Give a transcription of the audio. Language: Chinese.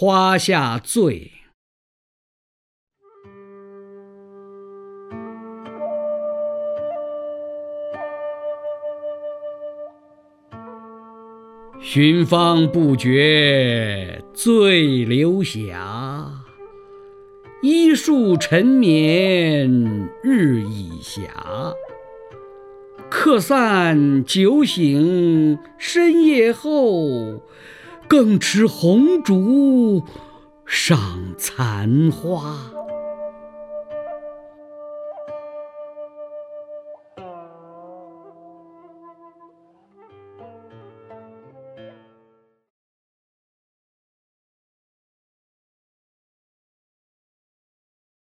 花下醉。寻芳不觉醉流霞，一树沉眠日已斜。客散酒醒深夜后，更持红烛上残花。